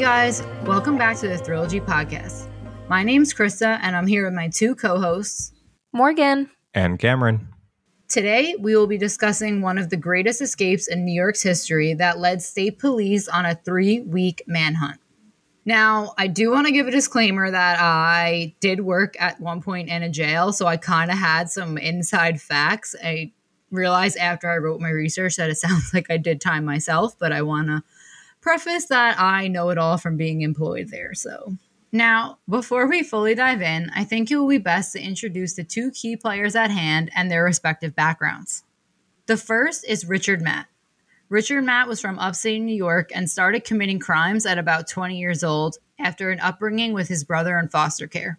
guys, welcome back to the Thrilogy podcast. My name's Krista and I'm here with my two co-hosts, Morgan and Cameron. Today, we will be discussing one of the greatest escapes in New York's history that led state police on a 3-week manhunt. Now, I do want to give a disclaimer that I did work at one point in a jail, so I kind of had some inside facts. I realized after I wrote my research that it sounds like I did time myself, but I want to preface that I know it all from being employed there. So now, before we fully dive in, I think it will be best to introduce the two key players at hand and their respective backgrounds. The first is Richard Matt. Richard Matt was from upstate New York and started committing crimes at about 20 years old after an upbringing with his brother in foster care.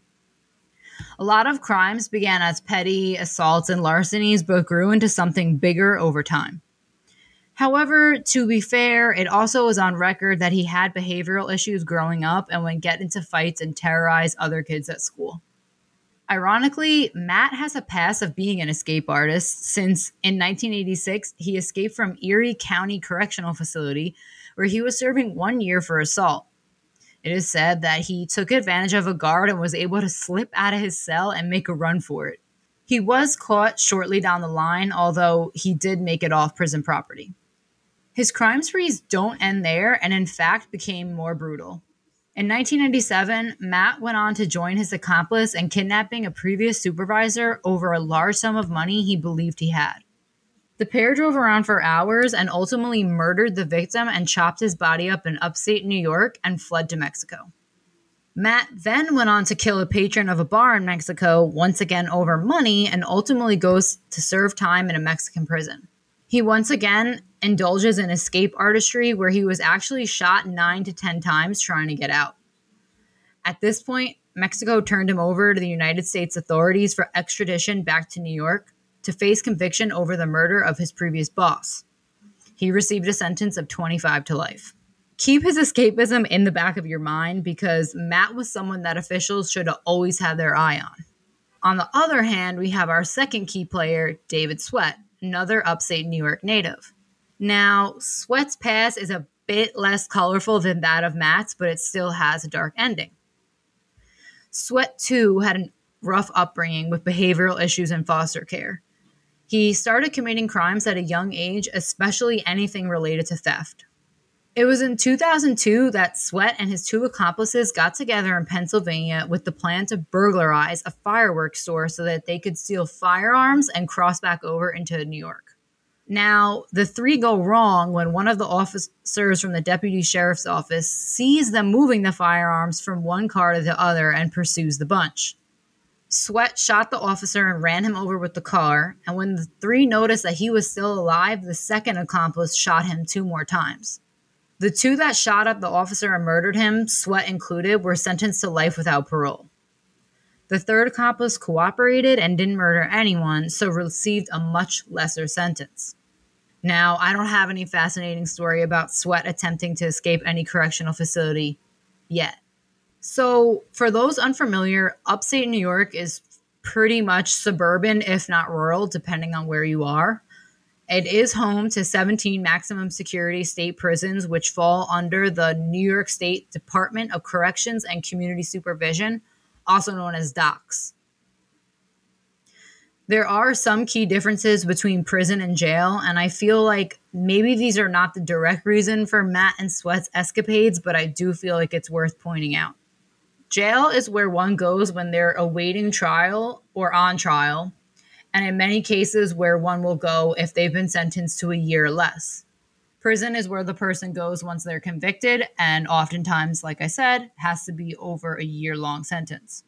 A lot of crimes began as petty assaults and larcenies, but grew into something bigger over time. However, to be fair, it also was on record that he had behavioral issues growing up and would get into fights and terrorize other kids at school. Ironically, Matt has a past of being an escape artist since in 1986, he escaped from Erie County Correctional Facility where he was serving 1 year for assault. It is said that he took advantage of a guard and was able to slip out of his cell and make a run for it. He was caught shortly down the line, although he did make it off prison property. His crime sprees don't end there and in fact became more brutal. In 1997, Matt went on to join his accomplice in kidnapping a previous supervisor over a large sum of money he believed he had. The pair drove around for hours and ultimately murdered the victim and chopped his body up in upstate New York and fled to Mexico. Matt then went on to kill a patron of a bar in Mexico, once again over money, and ultimately goes to serve time in a Mexican prison. He once again indulges in escape artistry where he was actually shot 9 to 10 times trying to get out. At this point, Mexico turned him over to the United States authorities for extradition back to New York to face conviction over the murder of his previous boss. He received a sentence of 25 to life. Keep his escapism in the back of your mind because Matt was someone that officials should always have their eye on. On the other hand, we have our second key player, David Sweat, another upstate New York native. Now, Sweat's past is a bit less colorful than that of Matt's, but it still has a dark ending. Sweat, too, had a rough upbringing with behavioral issues in foster care. He started committing crimes at a young age, especially anything related to theft. It was in 2002 that Sweat and his two accomplices got together in Pennsylvania with the plan to burglarize a fireworks store so that they could steal firearms and cross back over into New York. Now, the three go wrong when one of the officers from the deputy sheriff's office sees them moving the firearms from one car to the other and pursues the bunch. Sweat shot the officer and ran him over with the car, and when the three noticed that he was still alive, the second accomplice shot him 2 more times. The 2 that shot up the officer and murdered him, Sweat included, were sentenced to life without parole. The third accomplice cooperated and didn't murder anyone, so received a much lesser sentence. Now, I don't have any fascinating story about Sweat attempting to escape any correctional facility yet. So, for those unfamiliar, upstate New York is pretty much suburban, if not rural, depending on where you are. It is home to 17 maximum security state prisons, which fall under the New York State Department of Corrections and Community Supervision, also known as DOCS. There are some key differences between prison and jail, and I feel like maybe these are not the direct reason for Matt and Sweat's escapades, but I do feel like it's worth pointing out. Jail is where one goes when they're awaiting trial or on trial, and in many cases where one will go if they've been sentenced to a year or less. Prison is where the person goes once they're convicted, and oftentimes, like I said, has to be over a year-long sentence.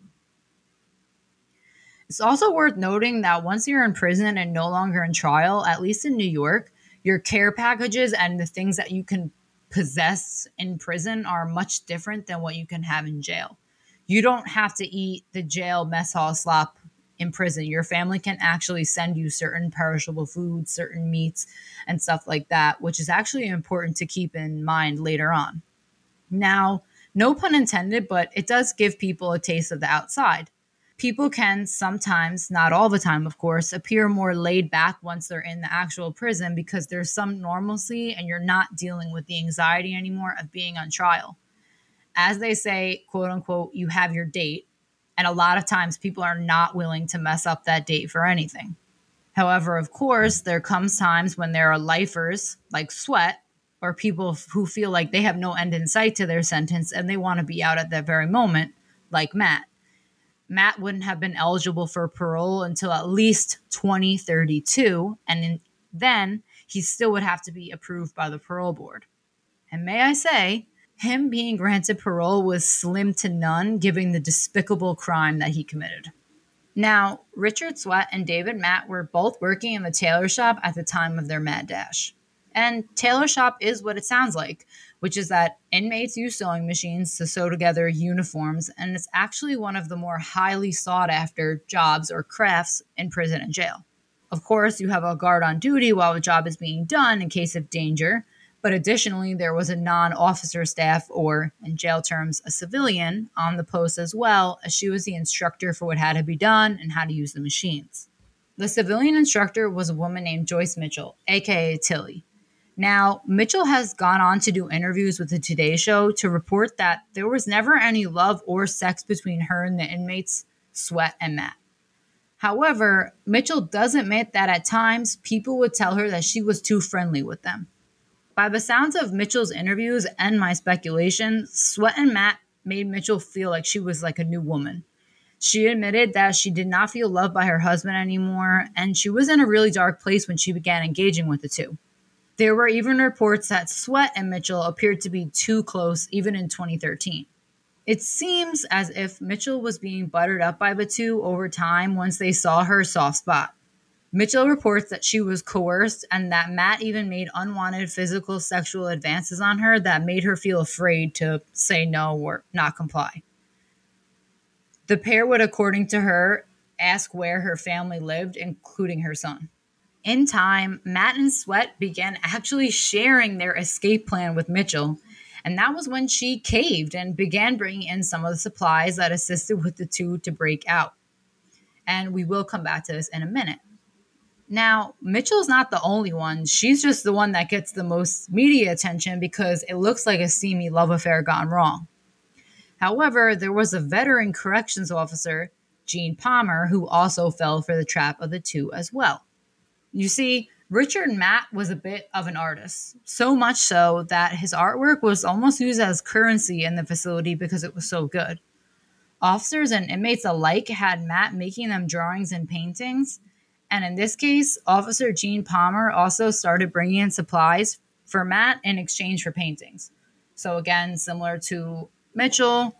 It's also worth noting that once you're in prison and no longer in trial, at least in New York, your care packages and the things that you can possess in prison are much different than what you can have in jail. You don't have to eat the jail mess hall slop in prison. Your family can actually send you certain perishable foods, certain meats, and stuff like that, which is actually important to keep in mind later on. Now, no pun intended, but it does give people a taste of the outside. People can sometimes, not all the time, of course, appear more laid back once they're in the actual prison because there's some normalcy and you're not dealing with the anxiety anymore of being on trial. as they say, quote unquote, you have your date. And a lot of times people are not willing to mess up that date for anything. However, of course, there comes times when there are lifers like Sweat or people who feel like they have no end in sight to their sentence and they want to be out at that very moment, like Matt. Matt wouldn't have been eligible for parole until at least 2032, and then he still would have to be approved by the parole board. And may I say, him being granted parole was slim to none, given the despicable crime that he committed. Now, Richard Sweat and David Matt were both working in the tailor shop at the time of their mad dash. And tailor shop is what it sounds like, which is that inmates use sewing machines to sew together uniforms, and it's actually one of the more highly sought after jobs or crafts in prison and jail. Of course, you have a guard on duty while the job is being done in case of danger, but additionally, there was a non-officer staff, or in jail terms, a civilian, on the post as well, as she was the instructor for what had to be done and how to use the machines. The civilian instructor was a woman named Joyce Mitchell, aka Tilly. Now, Mitchell has gone on to do interviews with the Today Show to report that there was never any love or sex between her and the inmates, Sweat and Matt. However, Mitchell does admit that at times people would tell her that she was too friendly with them. By the sounds of Mitchell's interviews and my speculation, Sweat and Matt made Mitchell feel like she was like a new woman. She admitted that she did not feel loved by her husband anymore, and she was in a really dark place when she began engaging with the two. There were even reports that Sweat and Mitchell appeared to be too close even in 2013. It seems as if Mitchell was being buttered up by the two over time once they saw her soft spot. Mitchell reports that she was coerced and that Matt even made unwanted physical sexual advances on her that made her feel afraid to say no or not comply. The pair would, according to her, ask where her family lived, including her son. In time, Matt and Sweat began actually sharing their escape plan with Mitchell, and that was when she caved and began bringing in some of the supplies that assisted with the two to break out. And we will come back to this in a minute. Now, Mitchell's not the only one. She's just the one that gets the most media attention because it looks like a steamy love affair gone wrong. However, there was a veteran corrections officer, Gene Palmer, who also fell for the trap of the two as well. You see, Richard Matt was a bit of an artist, so much so that his artwork was almost used as currency in the facility because it was so good. Officers and inmates alike had Matt making them drawings and paintings, and in this case, Officer Gene Palmer also started bringing in supplies for Matt in exchange for paintings. So again, similar to Mitchell,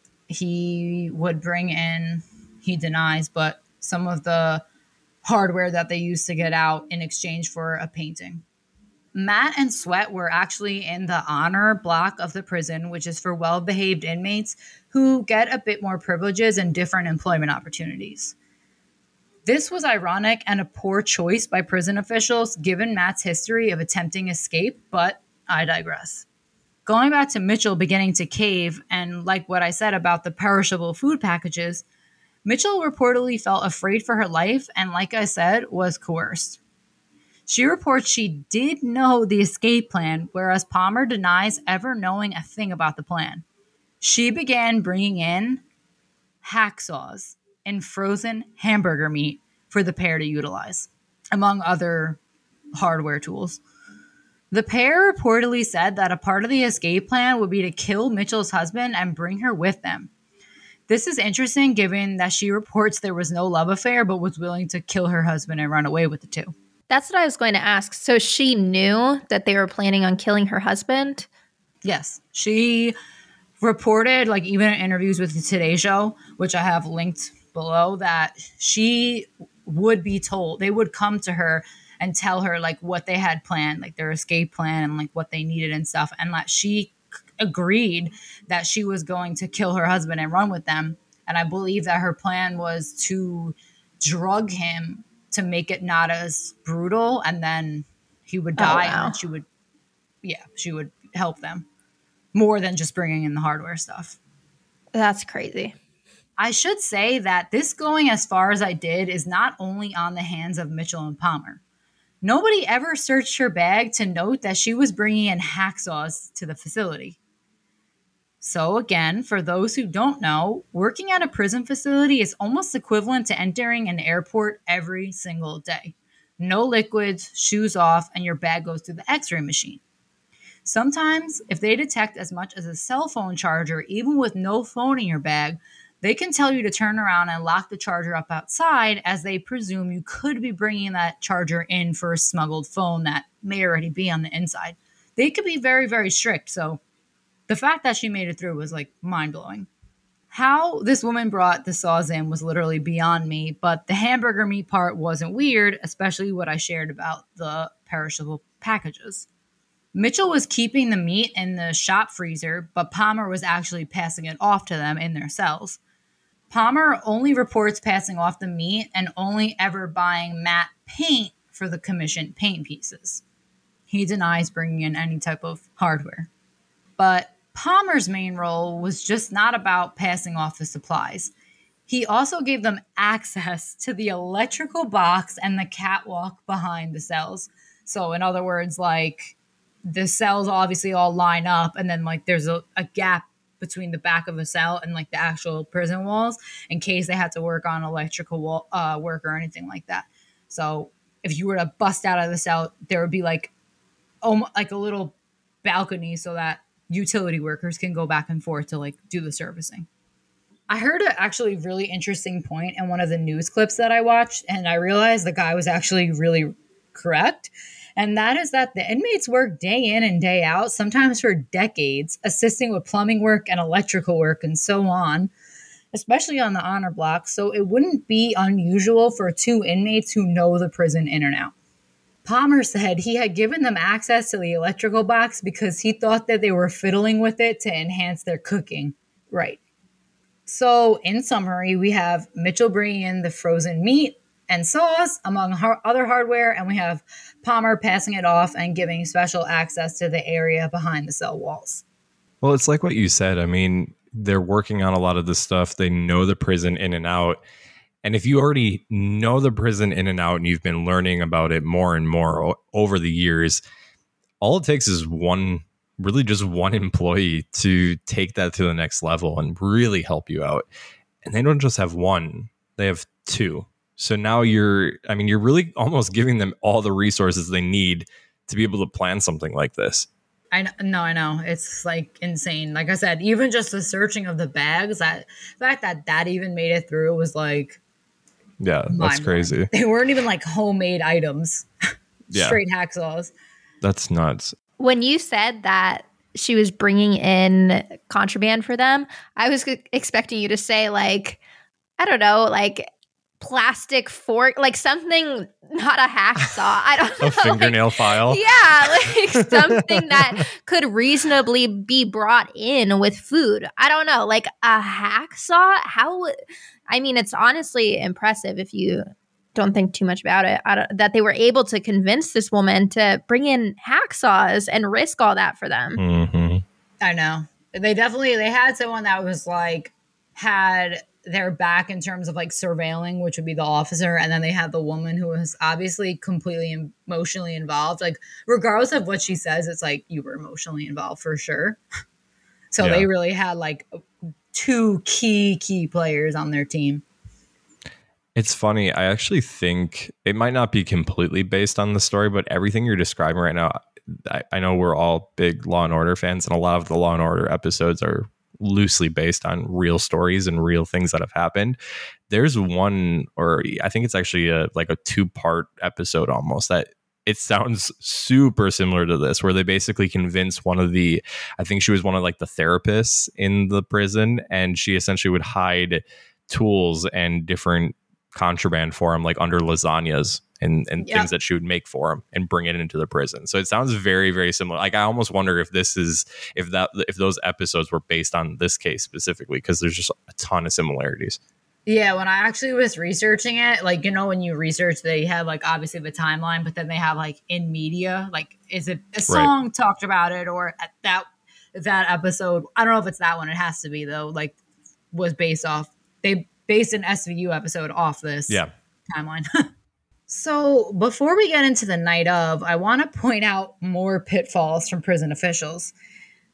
he would bring in, he denies, but some of the hardware that they used to get out in exchange for a painting. Matt and Sweat were actually in the honor block of the prison, which is for well-behaved inmates who get a bit more privileges and different employment opportunities. This was ironic and a poor choice by prison officials given Matt's history of attempting escape, but I digress. Going back to Mitchell beginning to cave, and like what I said about the perishable food packages, Mitchell reportedly felt afraid for her life and, like I said, was coerced. She reports she did know the escape plan, whereas Palmer denies ever knowing a thing about the plan. She began bringing in hacksaws and frozen hamburger meat for the pair to utilize, among other hardware tools. The pair reportedly said that a part of the escape plan would be to kill Mitchell's husband and bring her with them. This is interesting given that she reports there was no love affair but was willing to kill her husband and run away with the two. That's what I was going to ask. So she knew that they were planning on killing her husband? Yes. She reported, like even in interviews with the Today Show, which I have linked below, that she would be told, they would come to her and tell her like what they had planned, like their escape plan and like what they needed and stuff. And like she agreed that she was going to kill her husband and run with them. And I believe that her plan was to drug him to make it not as brutal, and then he would die. And then she would help them more than just bringing in the hardware stuff. That's crazy. I should say that this going as far as I did is not only on the hands of Mitchell and Palmer. Nobody ever searched her bag to note that she was bringing in hacksaws to the facility. So, again, for those who don't know, working at a prison facility is almost equivalent to entering an airport every single day. No liquids, shoes off, and your bag goes through the x ray machine. Sometimes, if they detect as much as a cell phone charger, even with no phone in your bag, they can tell you to turn around and lock the charger up outside, as they presume you could be bringing that charger in for a smuggled phone that may already be on the inside. They could be very, very strict. So the fact that she made it through was like mind-blowing. How this woman brought the saws in was literally beyond me, but the hamburger meat part wasn't weird, especially what I shared about the perishable packages. Mitchell was keeping the meat in the shop freezer, but Palmer was actually passing it off to them in their cells. Palmer only reports passing off the meat and only ever buying matte paint for the commissioned paint pieces. He denies bringing in any type of hardware. But Palmer's main role was just not about passing off the supplies. He also gave them access to the electrical box and the catwalk behind the cells. So in other words, like, the cells obviously all line up, and then like there's a gap between the back of a cell and like the actual prison walls in case they had to work on electrical work or anything like that. So if you were to bust out of the cell, there would be like a little balcony so that utility workers can go back and forth to like do the servicing. I heard an actually really interesting point in one of the news clips that I watched, and I realized the guy was actually really correct. And that is that the inmates work day in and day out, sometimes for decades, assisting with plumbing work and electrical work and so on, especially on the honor block. So it wouldn't be unusual for two inmates who know the prison in and out. Palmer said he had given them access to the electrical box because he thought that they were fiddling with it to enhance their cooking. Right. So in summary, we have Mitchell bringing in the frozen meat and saws, among other hardware, and we have Palmer passing it off and giving special access to the area behind the cell walls. Well, it's like what you said. I mean, they're working on a lot of this stuff. They know the prison in and out. And if you already know the prison in and out and you've been learning about it more and more over the years, all it takes is really just one employee to take that to the next level and really help you out. And they don't just have one, they have two. So now you're really almost giving them all the resources they need to be able to plan something like this. I know. It's like insane. Like I said, even just the searching of the bags, the fact that even made it through was like, yeah, that's crazy. They weren't even like homemade items. Straight hacksaws. That's nuts. When you said that she was bringing in contraband for them, I was expecting you to say like, I don't know, like plastic fork, like something, not a hacksaw. I don't know. A fingernail file. Yeah, like something that could reasonably be brought in with food. I don't know, like a hacksaw. It's honestly impressive if you don't think too much about it, that they were able to convince this woman to bring in hacksaws and risk all that for them. Mm-hmm. I know. They had someone that was like, had their back in terms of like surveilling, which would be the officer. And then they had the woman who was obviously completely emotionally involved. Like, regardless of what she says, it's like, you were emotionally involved for sure. So they really had like two key players on their team. It's funny. I actually think it might not be completely based on the story, but everything you're describing right now, I know we're all big Law and Order fans, and a lot of the Law and Order episodes are loosely based on real stories and real things that have happened. There's one, or I think it's actually a 2-part episode almost, that it sounds super similar to this, where they basically convince I think she was one of like the therapists in the prison, and she essentially would hide tools and different contraband for him, like under lasagnas and things that she would make for him and bring it into the prison. So it sounds very, very similar. Like, I almost wonder if those episodes were based on this case specifically, because there's just a ton of similarities. Yeah, when I actually was researching it, like, you know, when you research, they have like obviously the timeline, but then they have like in media, like, is it a song talked about it, or at that episode? I don't know if it's that one. It has to be though. Like, was based off. They based an SVU episode off this timeline. So before we get into the night of, I want to point out more pitfalls from prison officials.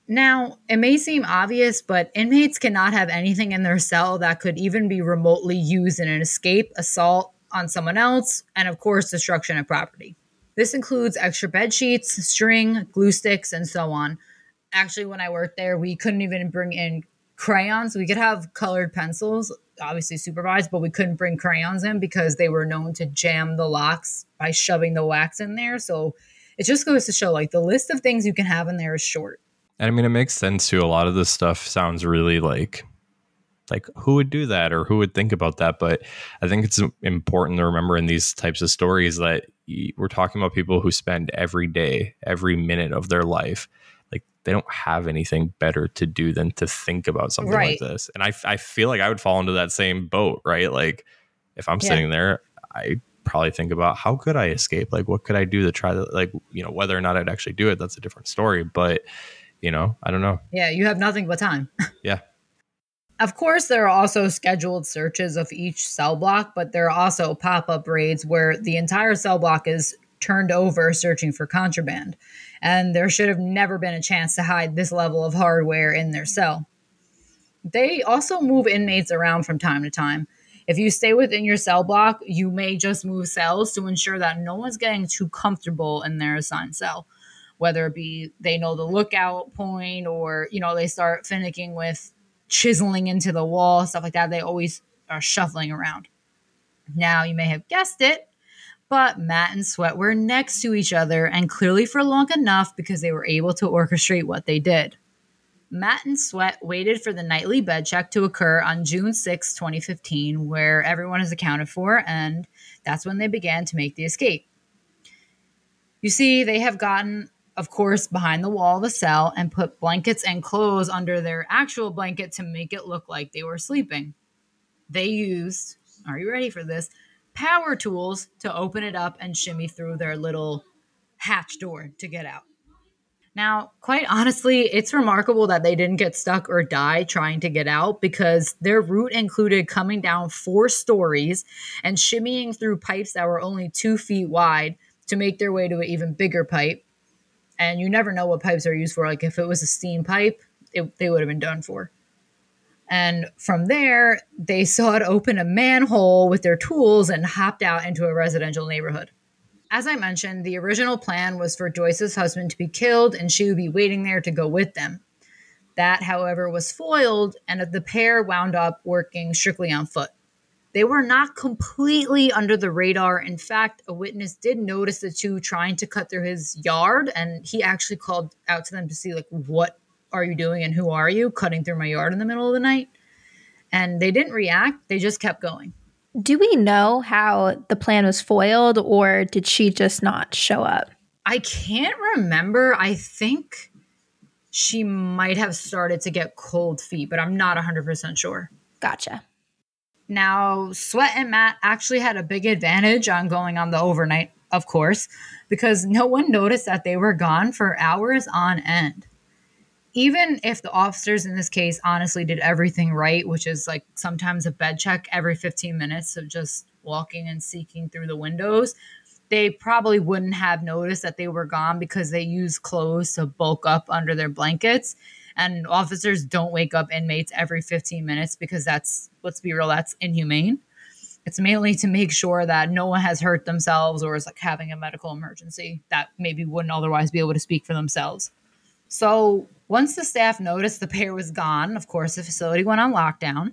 Now, it may seem obvious, but inmates cannot have anything in their cell that could even be remotely used in an escape, assault on someone else, and of course, destruction of property. This includes extra bed sheets, string, glue sticks, and so on. Actually, when I worked there, we couldn't even bring in crayons. We could have colored pencils, obviously supervised, but we couldn't bring crayons in because they were known to jam the locks by shoving the wax in there. So it just goes to show like the list of things you can have in there is short. And I mean, it makes sense too. A lot of this stuff sounds really like who would do that or who would think about that? But I think it's important to remember in these types of stories that we're talking about people who spend every day, every minute of their life. Like they don't have anything better to do than to think about something Right. like this. And I feel like I would fall into that same boat, right? Like if I'm sitting there, I probably think about how could I escape? Like what could I do to try to like, whether or not I'd actually do it, that's a different story. But I don't know. Yeah, you have nothing but time. Yeah. Of course, there are also scheduled searches of each cell block, but there are also pop up raids where the entire cell block is turned over searching for contraband. And there should have never been a chance to hide this level of hardware in their cell. They also move inmates around from time to time. If you stay within your cell block, you may just move cells to ensure that no one's getting too comfortable in their assigned cell, whether it be they know the lookout point or, they start finicking with chiseling into the wall, stuff like that. They always are shuffling around. Now, you may have guessed it, but Matt and Sweat were next to each other and clearly for long enough because they were able to orchestrate what they did. Matt and Sweat waited for the nightly bed check to occur on June 6, 2015, where everyone is accounted for, and that's when they began to make the escape. You see, they have gotten, of course, behind the wall of the cell and put blankets and clothes under their actual blanket to make it look like they were sleeping. They used, are you ready for this, power tools to open it up and shimmy through their little hatch door to get out. Now, quite honestly, it's remarkable that they didn't get stuck or die trying to get out because their route included coming down 4 stories and shimmying through pipes that were only 2 feet wide to make their way to an even bigger pipe. And you never know what pipes are used for. Like if it was a steam pipe, they would have been done for. And from there, they sought to open a manhole with their tools and hopped out into a residential neighborhood. As I mentioned, the original plan was for Joyce's husband to be killed and she would be waiting there to go with them. That, however, was foiled and the pair wound up working strictly on foot. They were not completely under the radar. In fact, a witness did notice the two trying to cut through his yard, and he actually called out to them to see, like, what are you doing and who are you cutting through my yard in the middle of the night? And they didn't react. They just kept going. Do we know how the plan was foiled, or did she just not show up? I can't remember. I think she might have started to get cold feet, but I'm not 100% sure. Gotcha. Now, Sweat and Matt actually had a big advantage on going on the overnight, of course, because no one noticed that they were gone for hours on end. Even if the officers in this case honestly did everything right, which is like sometimes a bed check every 15 minutes of just walking and seeking through the windows, they probably wouldn't have noticed that they were gone because they use clothes to bulk up under their blankets. And officers don't wake up inmates every 15 minutes because that's, let's be real, that's inhumane. It's mainly to make sure that no one has hurt themselves or is like having a medical emergency that maybe wouldn't otherwise be able to speak for themselves. So once the staff noticed the pair was gone, of course, the facility went on lockdown.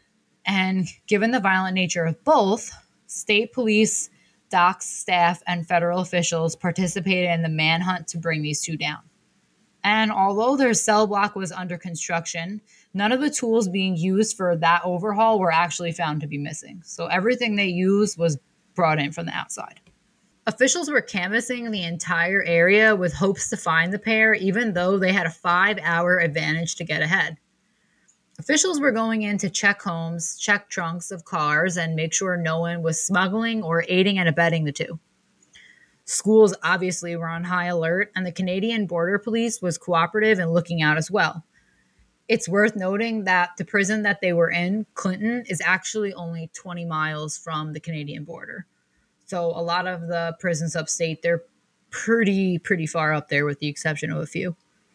And given the violent nature of both, state police, docs staff, and federal officials participated in the manhunt to bring these two down. And although their cell block was under construction, none of the tools being used for that overhaul were actually found to be missing. So everything they used was brought in from the outside. Officials were canvassing the entire area with hopes to find the pair, even though they had a 5-hour advantage to get ahead. Officials were going in to check homes, check trunks of cars, and make sure no one was smuggling or aiding and abetting the two. Schools obviously were on high alert, and the Canadian Border Police was cooperative and looking out as well. It's worth noting that the prison that they were in, Clinton, is actually only 20 miles from the Canadian border. So a lot of the prisons upstate, they're pretty far up there with the exception of a few.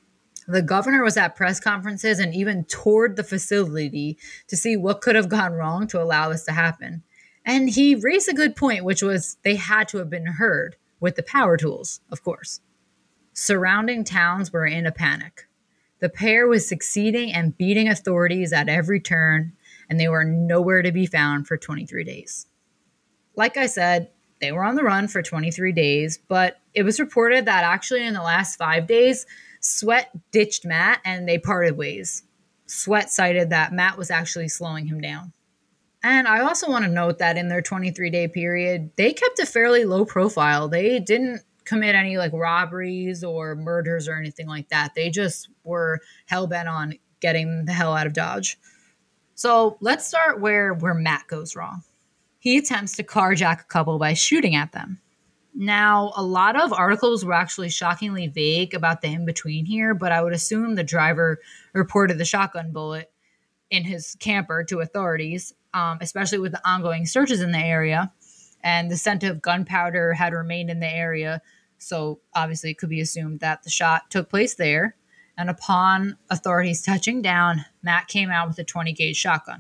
The governor was at press conferences and even toured the facility to see what could have gone wrong to allow this to happen. And he raised a good point, which was they had to have been heard with the power tools, of course. Surrounding towns were in a panic. The pair was succeeding and beating authorities at every turn, and they were nowhere to be found for 23 days. Like I said, they were on the run for 23 days, but it was reported that actually in the last 5 days, Sweat ditched Matt and they parted ways. Sweat cited that Matt was actually slowing him down. And I also want to note that in their 23-day period, they kept a fairly low profile. They didn't commit any like robberies or murders or anything like that. They just were hell-bent on getting the hell out of Dodge. So let's start where Matt goes wrong. He attempts to carjack a couple by shooting at them. Now, a lot of articles were actually shockingly vague about the in-between here, but I would assume the driver reported the shotgun bullet in his camper to authorities, especially with the ongoing searches in the area. And the scent of gunpowder had remained in the area, so obviously it could be assumed that the shot took place there. And upon authorities touching down, Matt came out with a 20-gauge shotgun.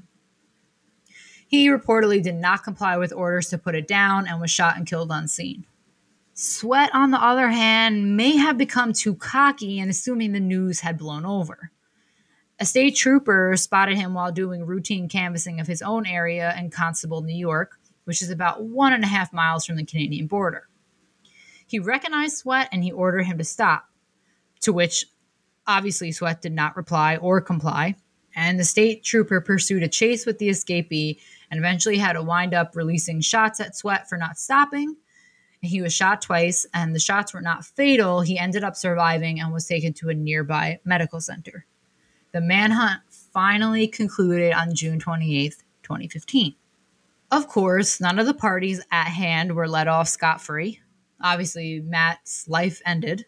He reportedly did not comply with orders to put it down and was shot and killed on scene. Sweat, on the other hand, may have become too cocky in assuming the news had blown over. A state trooper spotted him while doing routine canvassing of his own area in Constable, New York, which is about 1.5 miles from the Canadian border. He recognized Sweat and he ordered him to stop, to which obviously Sweat did not reply or comply, and the state trooper pursued a chase with the escapee and eventually had to wind up releasing shots at Sweat for not stopping. He was shot twice, and the shots were not fatal. He ended up surviving and was taken to a nearby medical center. The manhunt finally concluded on June 28th, 2015. Of course, none of the parties at hand were let off scot-free. Obviously, Matt's life ended.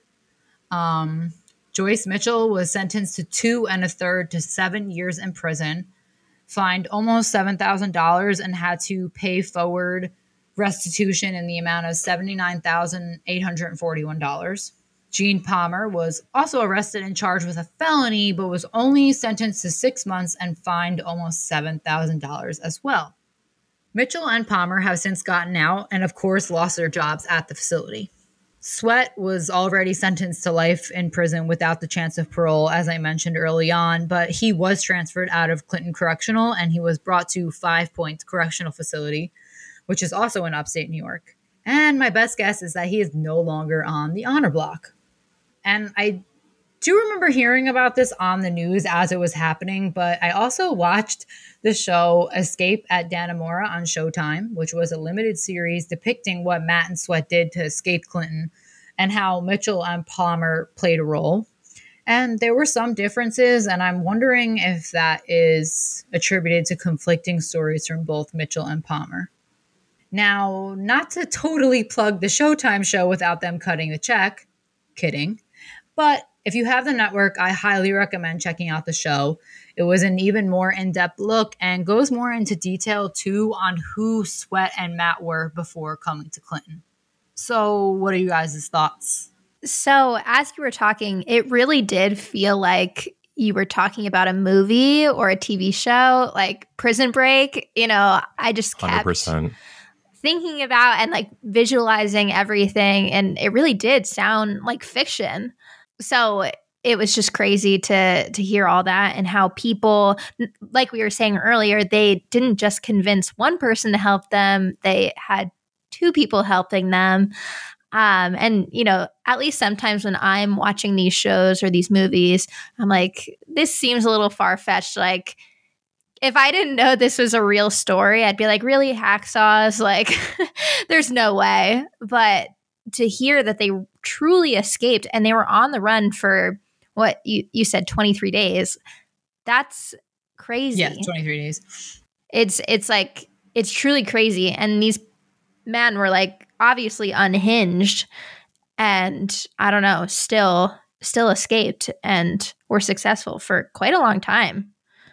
Joyce Mitchell was sentenced to 2 1/3 to 7 years in prison, fined almost $7,000, and had to pay forward restitution in the amount of $79,841. Gene Palmer was also arrested and charged with a felony, but was only sentenced to 6 months and fined almost $7,000 as well. Mitchell and Palmer have since gotten out and, of course, lost their jobs at the facility. Sweat was already sentenced to life in prison without the chance of parole, as I mentioned early on, but he was transferred out of Clinton Correctional and he was brought to 5 Points Correctional Facility, which is also in upstate New York. And my best guess is that he is no longer on the honor block. And I do remember hearing about this on the news as it was happening, but I also watched the show Escape at Dannemora on Showtime, which was a limited series depicting what Matt and Sweat did to escape Clinton and how Mitchell and Palmer played a role. And there were some differences, and I'm wondering if that is attributed to conflicting stories from both Mitchell and Palmer. Now, not to totally plug the Showtime show without them cutting the check, kidding, but if you have the network, I highly recommend checking out the show. It was an even more in-depth look and goes more into detail too on who Sweat and Matt were before coming to Clinton. So what are you guys' thoughts? So as you were talking, it really did feel like you were talking about a movie or a TV show, like Prison Break. You know, I just kept 100%. Thinking about and like visualizing everything, and it really did sound like fiction. So it was just crazy to hear all that and how people, like we were saying earlier, they didn't just convince one person to help them. They had 2 people helping them. And, you know, at least sometimes when I'm watching these shows or these movies, I'm like, this seems a little far-fetched. Like, if I didn't know this was a real story, I'd be like, really, hacksaws? Like, there's no way. But to hear that they truly escaped and they were on the run for what you said, 23 days, that's crazy. Yeah, 23 days. It's like, it's truly crazy. And these men were like obviously unhinged and I don't know, still escaped and were successful for quite a long time.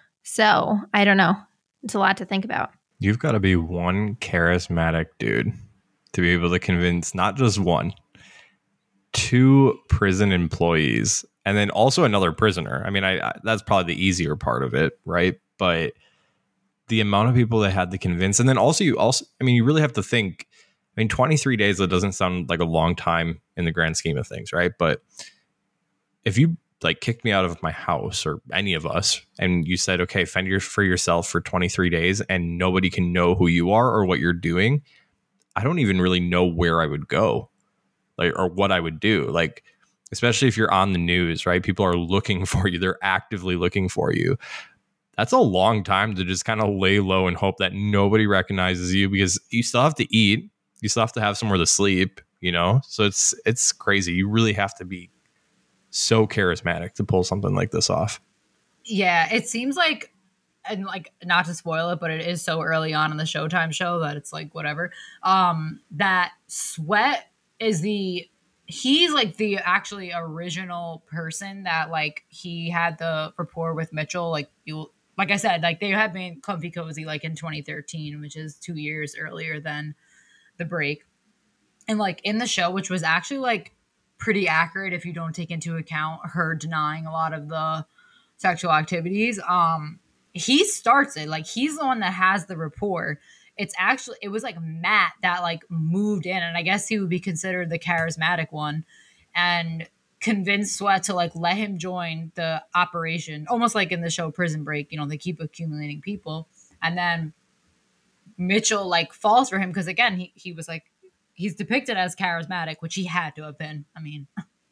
So I don't know. It's a lot to think about. You've got to be one charismatic dude to be able to convince not just one, 2 prison employees and then also another prisoner. I mean, I that's probably the easier part of it, right? But the amount of people that had to convince, and then also I mean, you really have to think. I mean, 23 days, that doesn't sound like a long time in the grand scheme of things, right? But if you like kicked me out of my house, or any of us, and you said, okay, fend for yourself for 23 days and nobody can know who you are or what you're doing, I don't even really know where I would go, like, or what I would do. Like, especially if you're on the news, right? People are looking for you. They're actively looking for you. That's a long time to just kind of lay low and hope that nobody recognizes you, because you still have to eat. You still have to have somewhere to sleep, you know? So it's crazy. You really have to be so charismatic to pull something like this off. Yeah, it seems like, and like, not to spoil it, but it is so early on in the Showtime show that it's like whatever. That Sweat is he's like the actually original person that like he had the rapport with Mitchell. Like I said, like they had been comfy cozy like in 2013, which is 2 years earlier than the break. And like in the show, which was actually like pretty accurate if you don't take into account her denying a lot of the sexual activities, he starts it. Like he's the one that has the rapport. It was like Matt that like moved in, and I guess he would be considered the charismatic one, and convinced Sweat to like let him join the operation, almost like in the show Prison Break. You know, they keep accumulating people, and then Mitchell like falls for him because again he was like, he's depicted as charismatic, which he had to have been. I mean,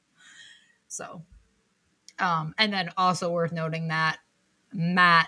so and then also worth noting that Matt,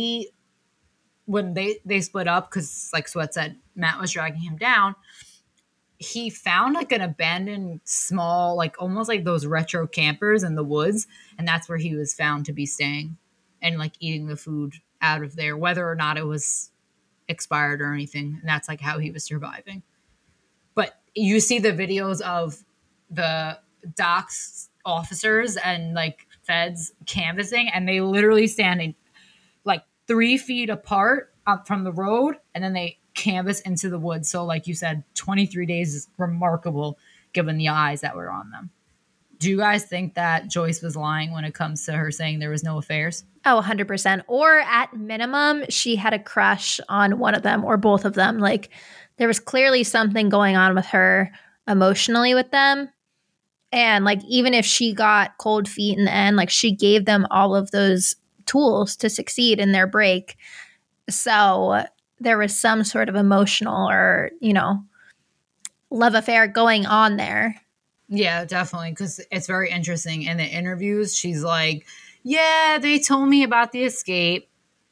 when they split up, because like Sweat said Matt was dragging him down, he found like an abandoned small, like almost like those retro campers in the woods, and that's where he was found to be staying and like eating the food out of there, whether or not it was expired or anything. And that's like how he was surviving. But you see the videos of the docks officers and like feds canvassing, and they literally standing like 3 feet apart up from the road, and then they canvas into the woods. So like you said, 23 days is remarkable given the eyes that were on them. Do you guys think that Joyce was lying when it comes to her saying there was no affairs? Oh, 100%. Or at minimum, she had a crush on one of them or both of them. Like there was clearly something going on with her emotionally with them. And like, even if she got cold feet in the end, like she gave them all of those tools to succeed in their break. So there was some sort of emotional or, you know, love affair going on there. Yeah, definitely. Because it's very interesting. In the interviews, she's like, yeah, they told me about the escape.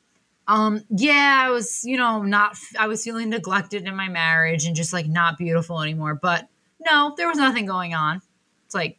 Yeah, I was, you know, I was feeling neglected in my marriage and just like not beautiful anymore. But no, there was nothing going on. It's like,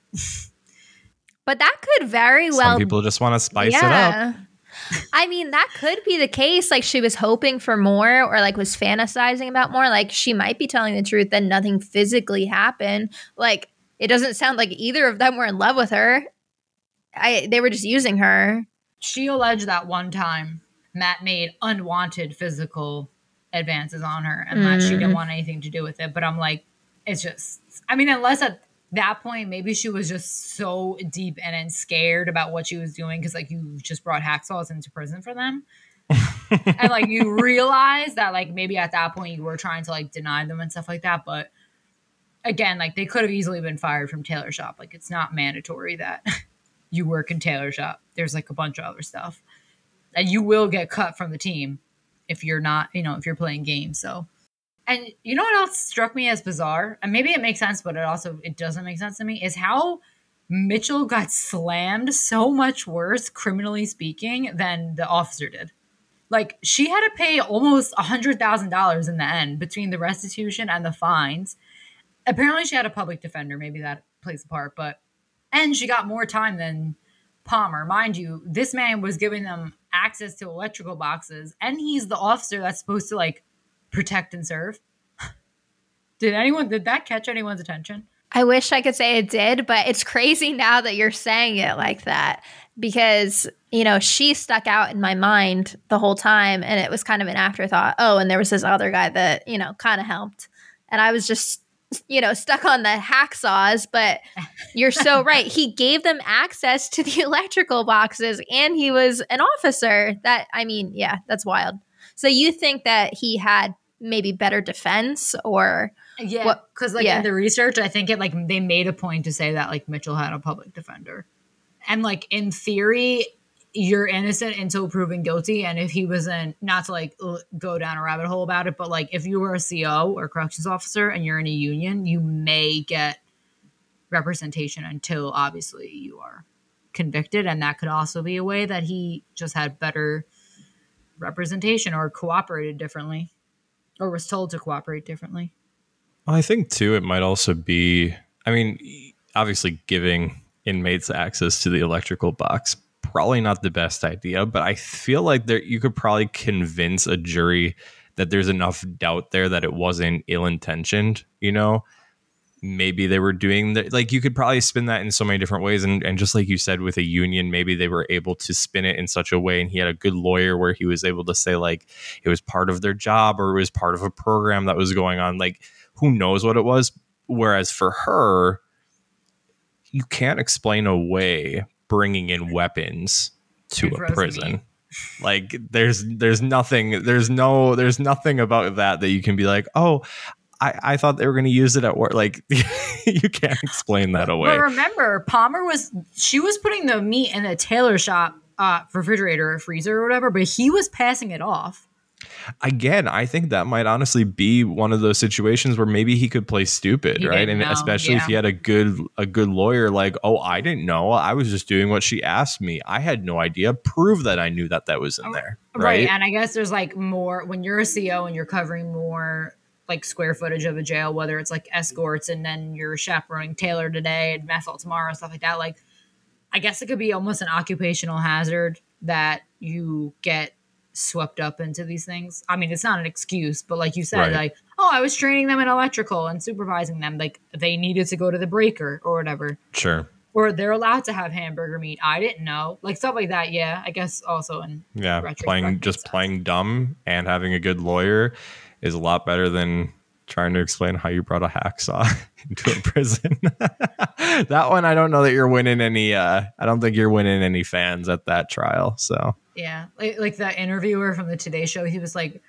but that could very well. Some people just want to spice it up. I mean, that could be the case. Like she was hoping for more, or like was fantasizing about more. Like she might be telling the truth that nothing physically happened. Like it doesn't sound like either of them were in love with her. They were just using her. She alleged that one time Matt made unwanted physical advances on her and that she didn't want anything to do with it. But I'm like, it's just, I mean, unless at that point, maybe she was just so deep in and scared about what she was doing because like you just brought hacksaws into prison for them. And like you realize that like maybe at that point you were trying to like deny them and stuff like that. But again, like they could have easily been fired from Taylor Shop. Like it's not mandatory that you work in Taylor Shop. There's like a bunch of other stuff. And you will get cut from the team if you're not, you know, if you're playing games. So, and you know what else struck me as bizarre? And maybe it makes sense, but it doesn't make sense to me, is how Mitchell got slammed so much worse, criminally speaking, than the officer did. Like, she had to pay almost $100,000 in the end between the restitution and the fines. Apparently she had a public defender. Maybe that plays a part, and she got more time than Palmer. Mind you, this man was giving them access to electrical boxes, and he's the officer that's supposed to like protect and serve. Did that catch anyone's attention? I wish I could say it did, but it's crazy now that you're saying it like that because, you know, she stuck out in my mind the whole time and it was kind of an afterthought. Oh, and there was this other guy that, you know, kind of helped. And I was just, you know, stuck on the hacksaws, but You're so right. He gave them access to the electrical boxes, and he was an officer. That's wild. So you think that he had maybe better defense or yeah, because in the research, I think they made a point to say that like Mitchell had a public defender, and like in theory, you're innocent until proven guilty. And if he wasn't, not to like go down a rabbit hole about it, but like if you were a CO or corrections officer and you're in a union, you may get representation until obviously you are convicted. And that could also be a way that he just had better representation or cooperated differently or was told to cooperate differently. Well, I think too, it might also be, I mean, obviously giving inmates access to the electrical box, probably not the best idea, but I feel like you could probably convince a jury that there's enough doubt there that it wasn't ill-intentioned, you know? Maybe they were doing that. Like you could probably spin that in so many different ways. And just like you said, with a union, maybe they were able to spin it in such a way. And he had a good lawyer where he was able to say like it was part of their job or it was part of a program that was going on. Like who knows what it was? Whereas for her, you can't explain away bringing in weapons to a prison. Like there's nothing about that you can be like, oh, I thought they were going to use it at work. Like you can't explain that away. But remember, Palmer was putting the meat in the tailor shop refrigerator or freezer or whatever, but he was passing it off. Again, I think that might honestly be one of those situations where maybe he could play stupid, right? And especially if he had a good lawyer, like, oh, I didn't know. I was just doing what she asked me. I had no idea. Prove that I knew that was in there. Right. And I guess there's like more when you're a CO and you're covering more like square footage of a jail, whether it's like escorts and then you're chaperoning Taylor today and Methel tomorrow, stuff like that. Like, I guess it could be almost an occupational hazard that you get swept up into these things. I mean, it's not an excuse, but like you said, like, oh, I was training them in electrical and supervising them. Like they needed to go to the breaker or whatever. Sure. Or they're allowed to have hamburger meat. I didn't know. Like stuff like that. Yeah. I guess also in playing dumb and having a good lawyer is a lot better than trying to explain how you brought a hacksaw into a prison. That one, I don't know that you're winning any. I don't think you're winning any fans at that trial. So yeah, like the interviewer from the Today Show, he was like,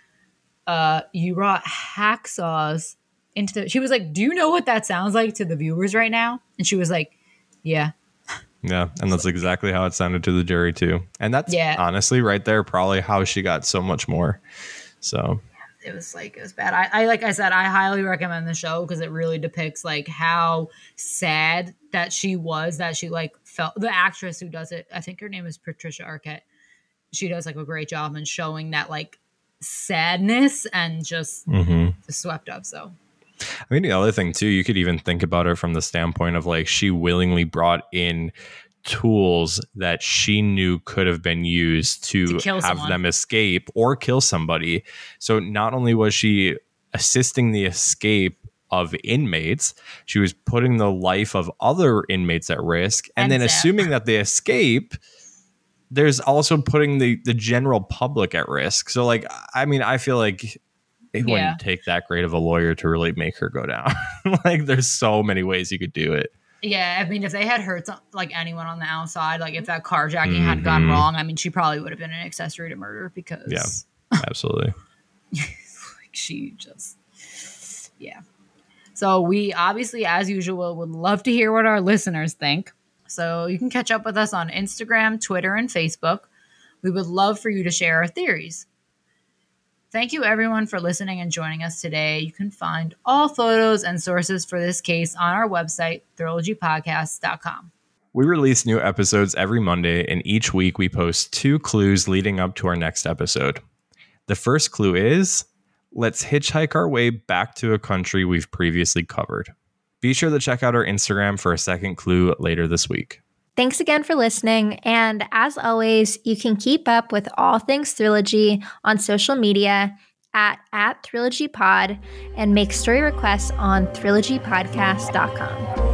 "You brought hacksaws into the." She was like, "Do you know what that sounds like to the viewers right now?" And she was like, "Yeah." Yeah, and that's exactly how it sounded to the jury too. And that's honestly right there, probably how she got so much more. So. It was bad. I like I said, I highly recommend the show because it really depicts like how sad that she was, that she like felt. The actress who does it, I think her name is Patricia Arquette. She does like a great job in showing that like sadness and just swept up. So I mean, the other thing too, you could even think about it from the standpoint of like she willingly brought in tools that she knew could have been used to have them escape or kill somebody. So not only was she assisting the escape of inmates, she was putting the life of other inmates at risk. And then assuming that they escape, there's also putting the general public at risk. So like, I mean, I feel like it wouldn't take that great of a lawyer to really make her go down. Like there's so many ways you could do it. Yeah, I mean, if they had hurt like anyone on the outside, like if that carjacking had gone wrong, I mean, she probably would have been an accessory to murder because absolutely. Like she just, So we obviously, as usual, would love to hear what our listeners think. So you can catch up with us on Instagram, Twitter, and Facebook. We would love for you to share our theories. Thank you, everyone, for listening and joining us today. You can find all photos and sources for this case on our website, ThrilogyPodcast.com. We release new episodes every Monday, and each week we post 2 clues leading up to our next episode. The first clue is, let's hitchhike our way back to a country we've previously covered. Be sure to check out our Instagram for a second clue later this week. Thanks again for listening, and as always, you can keep up with all things Thrilogy on social media at ThrilogyPod and make story requests on ThrilogyPodcast.com.